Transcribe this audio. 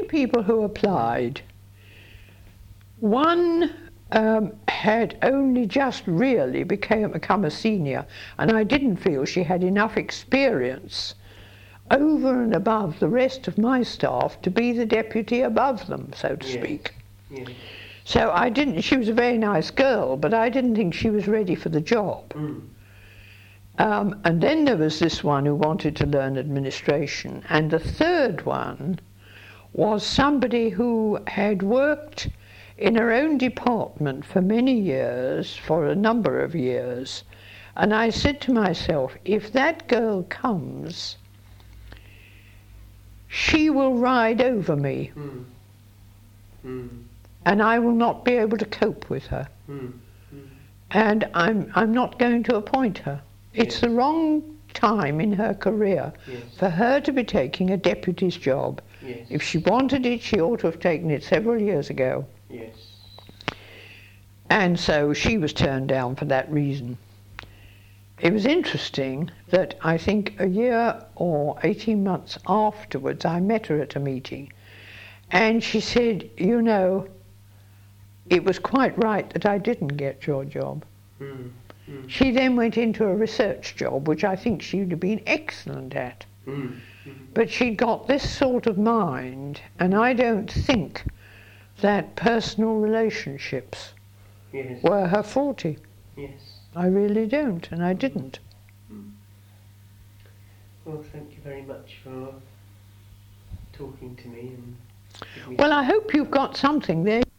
people who applied. One had only just really become a senior, and I didn't feel she had enough experience over and above the rest of my staff to be the deputy above them, so to speak. Yes. So I didn't, she was a very nice girl, but I didn't think she was ready for the job. And then there was this one who wanted to learn administration, and the third one was somebody who had worked in her own department for many years, for a number of years, and I said to myself, if that girl comes, she will ride over me, and I will not be able to cope with her, and I'm not going to appoint her. It's the wrong time in her career for her to be taking a deputy's job. If she wanted it, she ought to have taken it several years ago. And so she was turned down for that reason. It was interesting that I think a year or 18 months afterwards I met her at a meeting, and she said, you know, it was quite right that I didn't get your job. She then went into a research job, which I think she would have been excellent at. But she got this sort of mind, and I don't think that personal relationships were her forte. I really don't, and I didn't. Well, thank you very much for talking to me. Well, I hope you've got something there.